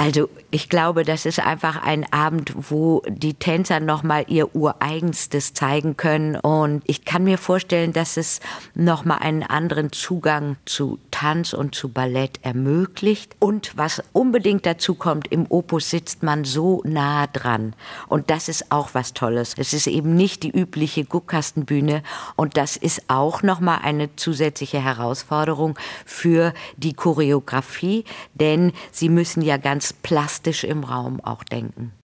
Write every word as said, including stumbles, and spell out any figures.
Also ich glaube, das ist einfach ein Abend, wo die Tänzer nochmal ihr Ureigenstes zeigen können. Und ich kann mir vorstellen, dass es nochmal einen anderen Zugang zu Tanz und zu Ballett ermöglicht. Und was unbedingt dazu kommt, im Opus sitzt man so nah dran. Und das ist auch was Tolles. Es ist eben nicht die übliche Guckkastenbühne. Und das ist auch nochmal eine zusätzliche Herausforderung für die Choreografie. Denn sie müssen ja ganz plastisch im Raum auch denken.